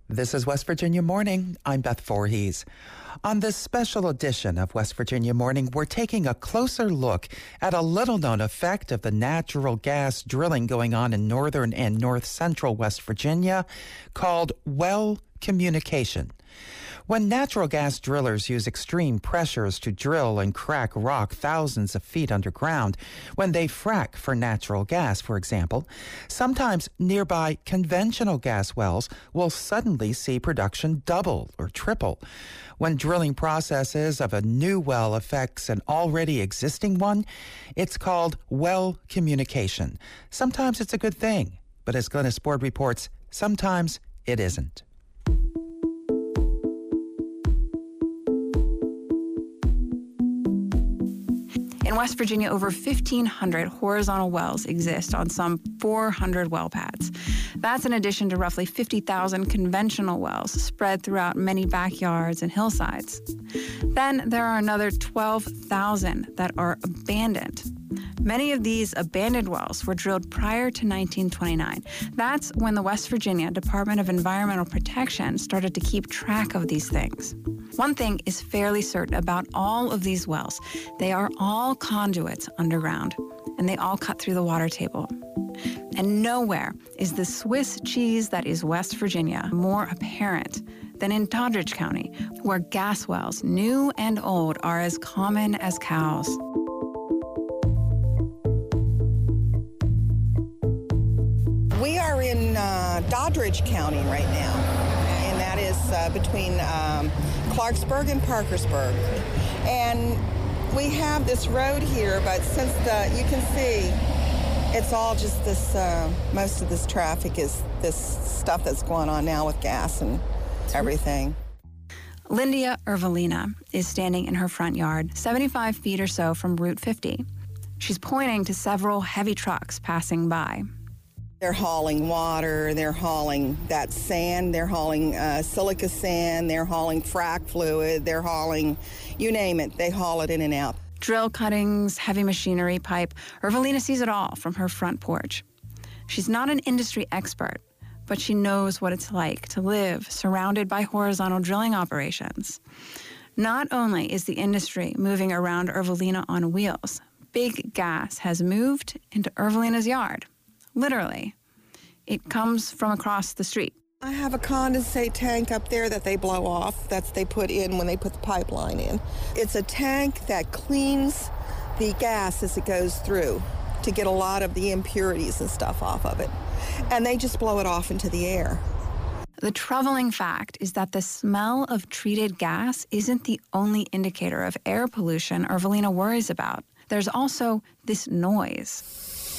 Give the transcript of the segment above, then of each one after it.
This is West Virginia Morning. I'm Beth Voorhees. On this special edition of West Virginia Morning, we're taking a closer look at a little-known effect of the natural gas drilling going on in northern and north-central West Virginia called well communication. When natural gas drillers use extreme pressures to drill and crack rock thousands of feet underground, when they frack for natural gas, for example, sometimes nearby conventional gas wells will suddenly see production double or triple. When drilling processes of a new well affects an already existing one, it's called well communication. Sometimes it's a good thing, but as Glennis Board reports, sometimes it isn't. In West Virginia, over 1,500 horizontal wells exist on some 400 well pads. That's in addition to roughly 50,000 conventional wells spread throughout many backyards and hillsides. Then there are another 12,000 that are abandoned. Many of these abandoned wells were drilled prior to 1929. That's when the West Virginia Department of Environmental Protection started to keep track of these things. One thing is fairly certain about all of these wells. They are all conduits underground, and they all cut through the water table. And nowhere is the Swiss cheese that is West Virginia more apparent than in Doddridge County, where gas wells, new and old, are as common as cows. We are in Doddridge County right now, and that is between Clarksburg and Parkersburg. And we have this road here, but since you can see, it's all just this, most of this traffic is this stuff that's going on now with gas and everything. Lyndia Ervelina is standing in her front yard, 75 feet or so from Route 50. She's pointing to several heavy trucks passing by. They're hauling water, they're hauling that sand, they're hauling silica sand, they're hauling frac fluid, they're hauling, you name it, they haul it in and out. Drill cuttings, heavy machinery, pipe. Ervelina sees it all from her front porch. She's not an industry expert, but she knows what it's like to live surrounded by horizontal drilling operations. Not only is the industry moving around Ervelina on wheels, big gas has moved into Ervelina's yard. Literally. It comes from across the street. I have a condensate tank up there that they blow off, that they put in when they put the pipeline in. It's a tank that cleans the gas as it goes through to get a lot of the impurities and stuff off of it. And they just blow it off into the air. The troubling fact is that the smell of treated gas isn't the only indicator of air pollution Ervelina worries about. There's also this noise.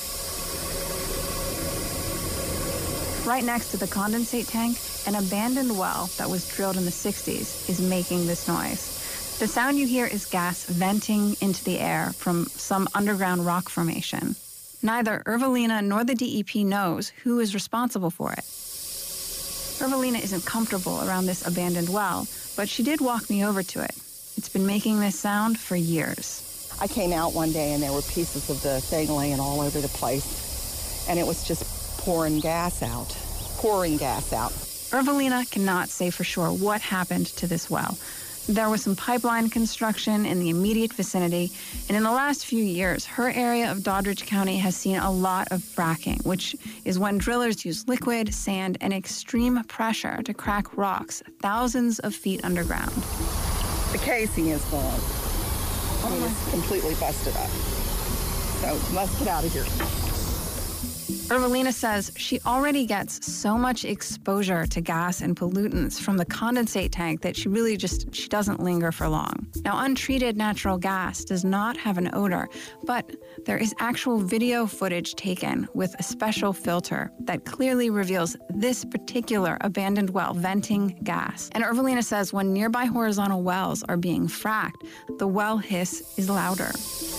Right next to the condensate tank, an abandoned well that was drilled in the 60s is making this noise. The sound you hear is gas venting into the air from some underground rock formation. Neither Ervelina nor the DEP knows who is responsible for it. Ervelina isn't comfortable around this abandoned well, but she did walk me over to it. It's been making this sound for years. I came out one day and there were pieces of the thing laying all over the place, and it was just pouring gas out. Ervelina cannot say for sure what happened to this well. There was some pipeline construction in the immediate vicinity, and in the last few years, her area of Doddridge County has seen a lot of fracking, which is when drillers use liquid, sand, and extreme pressure to crack rocks thousands of feet underground. The casing is gone. I mean, it's completely busted up. So let's get out of here. Ervelina says she already gets so much exposure to gas and pollutants from the condensate tank that she doesn't linger for long. Now, untreated natural gas does not have an odor, but there is actual video footage taken with a special filter that clearly reveals this particular abandoned well venting gas. And Ervelina says when nearby horizontal wells are being fracked, the well hiss is louder.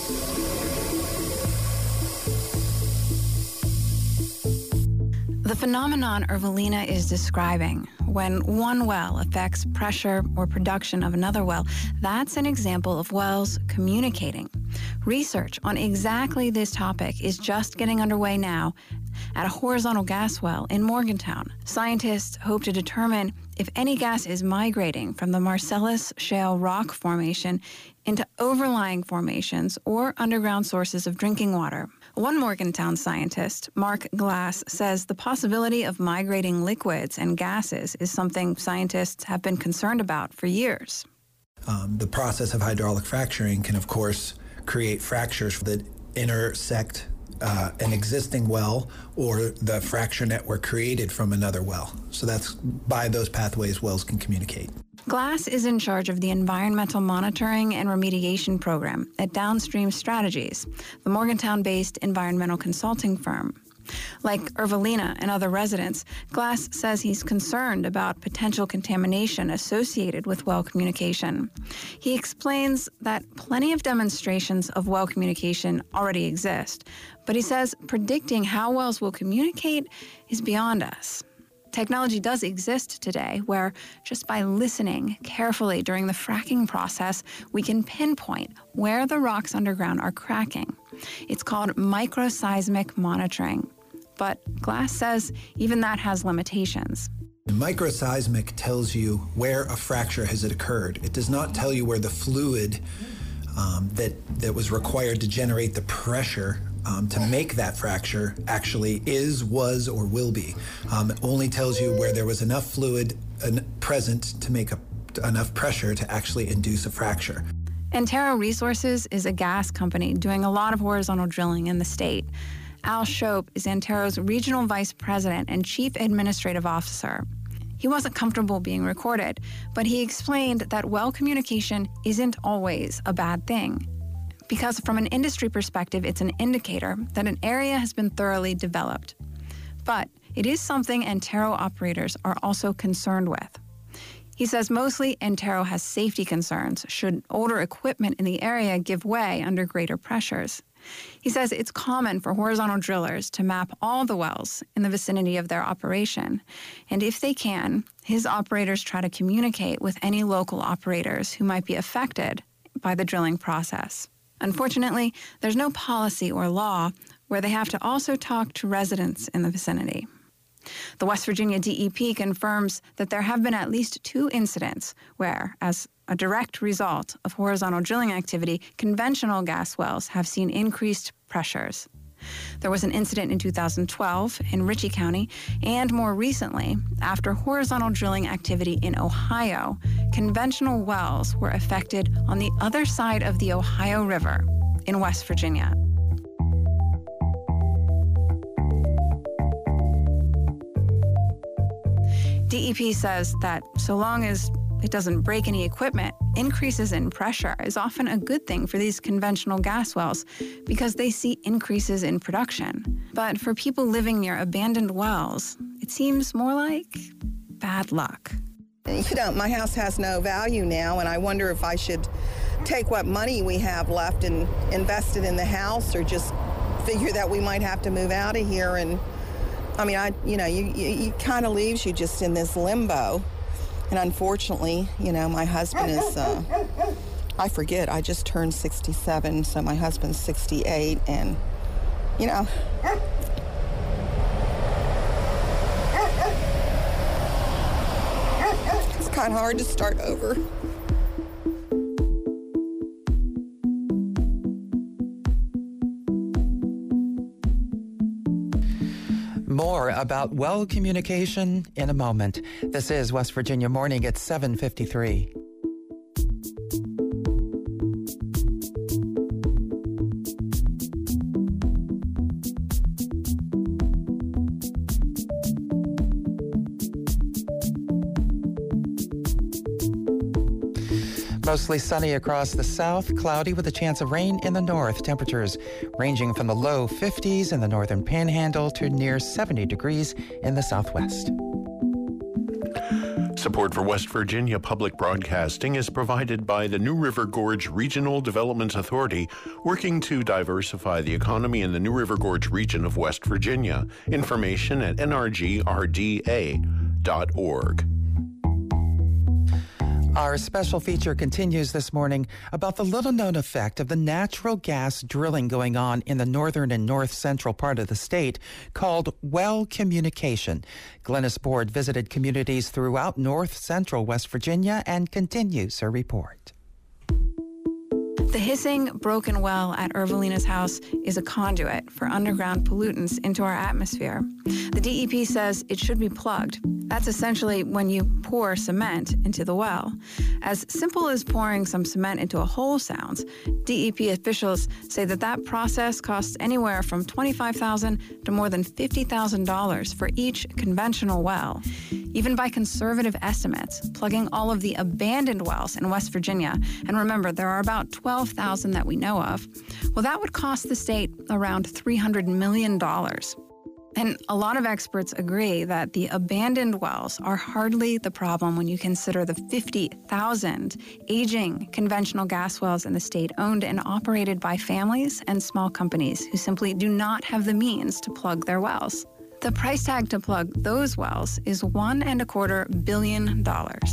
The phenomenon Ervelina is describing, when one well affects pressure or production of another well, that's an example of wells communicating. Research on exactly this topic is just getting underway now, at a horizontal gas well in Morgantown. Scientists hope to determine if any gas is migrating from the Marcellus Shale rock formation into overlying formations or underground sources of drinking water. One Morgantown scientist, Mark Glass, says the possibility of migrating liquids and gases is something scientists have been concerned about for years. The process of hydraulic fracturing can, of course, create fractures that intersect an existing well or the fracture network created from another well. So that's by those pathways wells can communicate. Glass is in charge of the environmental monitoring and remediation program at Downstream Strategies, the Morgantown-based environmental consulting firm. Like Ervelina and other residents, Glass says he's concerned about potential contamination associated with well communication. He explains that plenty of demonstrations of well communication already exist, but he says predicting how wells will communicate is beyond us. Technology does exist today where just by listening carefully during the fracking process, we can pinpoint where the rocks underground are cracking. It's called microseismic monitoring. But Glass says even that has limitations. Microseismic tells you where a fracture has occurred. It does not tell you where the fluid that was required to generate the pressure to make that fracture actually is, was, or will be. It only tells you where there was enough fluid present to make enough pressure to actually induce a fracture. Antero Resources is a gas company doing a lot of horizontal drilling in the state. Al Shope is Antero's regional vice president and chief administrative officer. He wasn't comfortable being recorded, but he explained that well communication isn't always a bad thing. Because from an industry perspective, it's an indicator that an area has been thoroughly developed. But it is something Antero operators are also concerned with. He says mostly Antero has safety concerns should older equipment in the area give way under greater pressures. He says it's common for horizontal drillers to map all the wells in the vicinity of their operation. And if they can, his operators try to communicate with any local operators who might be affected by the drilling process. Unfortunately, there's no policy or law where they have to also talk to residents in the vicinity. The West Virginia DEP confirms that there have been at least 2 incidents where, as a direct result of horizontal drilling activity, conventional gas wells have seen increased pressures. There was an incident in 2012 in Ritchie County, and more recently, after horizontal drilling activity in Ohio, conventional wells were affected on the other side of the Ohio River in West Virginia. DEP says that so long as it doesn't break any equipment, increases in pressure is often a good thing for these conventional gas wells because they see increases in production. But for people living near abandoned wells, it seems more like bad luck. You know, my house has no value now, and I wonder if I should take what money we have left and invest it in the house, or just figure that we might have to move out of here. And I mean, you kind of leaves you just in this limbo. And unfortunately, you know, my husband is, I forget, I just turned 67, so my husband's 68, and, you know, it's kind of hard to start over. More about well communication in a moment. This is West Virginia Morning at 7:53. Mostly sunny across the south, cloudy with a chance of rain in the north. Temperatures ranging from the low 50s in the northern panhandle to near 70 degrees in the southwest. Support for West Virginia Public Broadcasting is provided by the New River Gorge Regional Development Authority, working to diversify the economy in the New River Gorge region of West Virginia. Information at nrgrda.org. Our special feature continues this morning about the little-known effect of the natural gas drilling going on in the northern and north-central part of the state called well communication. Glennis Board visited communities throughout north-central West Virginia and continues her report. The hissing, broken well at Ervelina's house is a conduit for underground pollutants into our atmosphere. The DEP says it should be plugged. That's essentially when you pour cement into the well. As simple as pouring some cement into a hole sounds, DEP officials say that process costs anywhere from $25,000 to more than $50,000 for each conventional well. Even by conservative estimates, plugging all of the abandoned wells in West Virginia, and remember, there are about 12,000 that we know of, well, that would cost the state around $300 million. And a lot of experts agree that the abandoned wells are hardly the problem when you consider the 50,000 aging conventional gas wells in the state owned and operated by families and small companies who simply do not have the means to plug their wells. The price tag to plug those wells is $1.25 billion.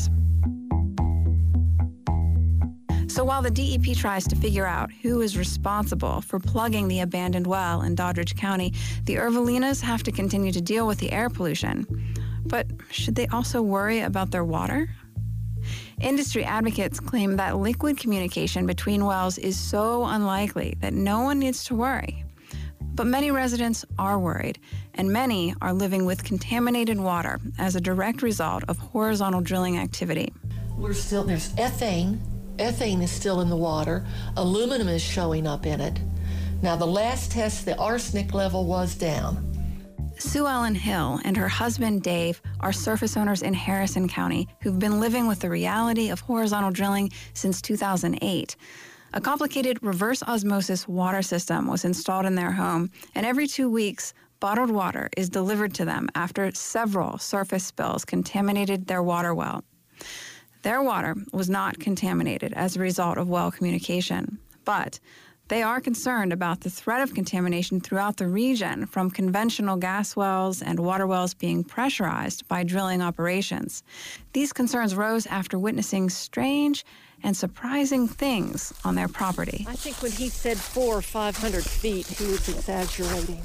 So while the DEP tries to figure out who is responsible for plugging the abandoned well in Doddridge County, the Ervelinas have to continue to deal with the air pollution. But should they also worry about their water? Industry advocates claim that liquid communication between wells is so unlikely that no one needs to worry. But many residents are worried, and many are living with contaminated water as a direct result of horizontal drilling activity. There's ethane. Ethane is still in the water. Aluminum is showing up in it. Now, the last test, the arsenic level was down. Sue Ellen Hill and her husband, Dave, are surface owners in Harrison County who've been living with the reality of horizontal drilling since 2008. A complicated reverse osmosis water system was installed in their home, and every 2 weeks, bottled water is delivered to them after several surface spills contaminated their water well. Their water was not contaminated as a result of well communication, but they are concerned about the threat of contamination throughout the region from conventional gas wells and water wells being pressurized by drilling operations. These concerns rose after witnessing strange and surprising things on their property. I think when he said 400 or 500 feet, he was exaggerating.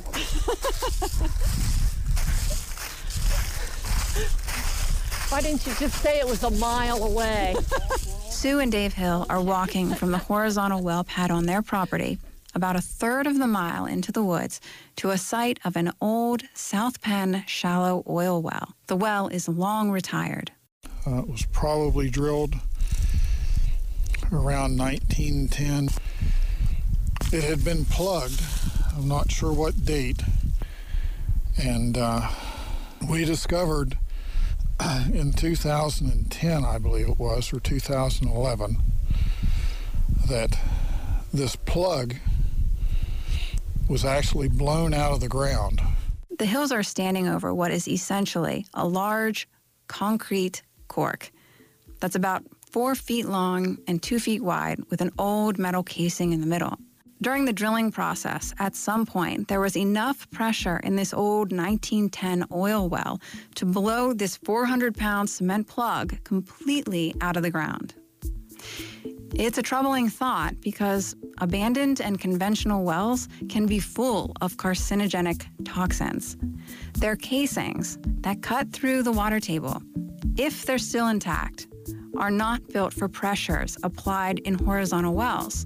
Why didn't you just say it was a mile away? Sue and Dave Hill are walking from the horizontal well pad on their property, about a third of the mile into the woods, to a site of an old South Penn shallow oil well. The well is long retired. It was probably drilled around 1910. It had been plugged, I'm not sure what date, and we discovered in 2010, I believe it was, or 2011, that this plug was actually blown out of the ground. The Hills are standing over what is essentially a large concrete cork that's about 4 feet long and 2 feet wide with an old metal casing in the middle. During the drilling process, at some point, there was enough pressure in this old 1910 oil well to blow this 400-pound cement plug completely out of the ground. It's a troubling thought because abandoned and conventional wells can be full of carcinogenic toxins. Their casings that cut through the water table, if they're still intact, are not built for pressures applied in horizontal wells.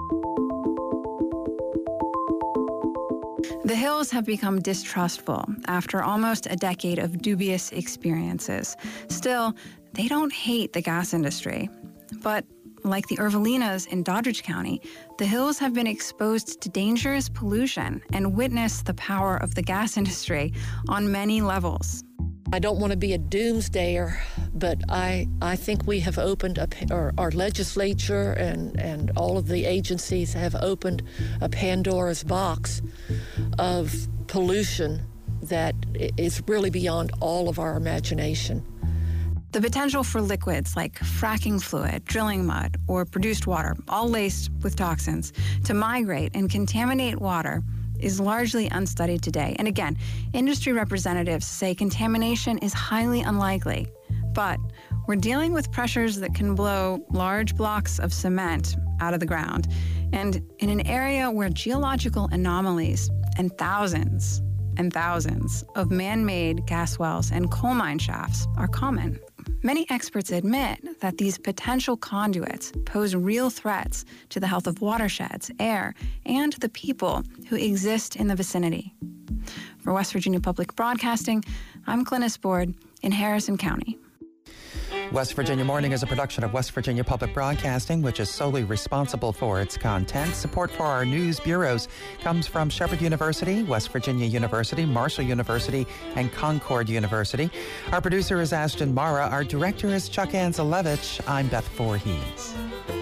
The Hills have become distrustful after almost a decade of dubious experiences. Still, they don't hate the gas industry. But like the Ervelinas in Doddridge County, the Hills have been exposed to dangerous pollution and witnessed the power of the gas industry on many levels. I don't want to be a doomsdayer, but I think we have opened up, our legislature and all of the agencies have opened a Pandora's box of pollution that is really beyond all of our imagination. The potential for liquids like fracking fluid, drilling mud, or produced water, all laced with toxins, to migrate and contaminate water is largely unstudied today. And again, industry representatives say contamination is highly unlikely. But we're dealing with pressures that can blow large blocks of cement out of the ground, and in an area where geological anomalies and thousands of man-made gas wells and coal mine shafts are common. Many experts admit that these potential conduits pose real threats to the health of watersheds, air, and the people who exist in the vicinity. For West Virginia Public Broadcasting, I'm Glynis Board in Harrison County. West Virginia Morning is a production of West Virginia Public Broadcasting, which is solely responsible for its content. Support for our news bureaus comes from Shepherd University, West Virginia University, Marshall University, and Concord University. Our producer is Ashton Mara. Our director is Chuck Anzelevich. I'm Beth Voorhees.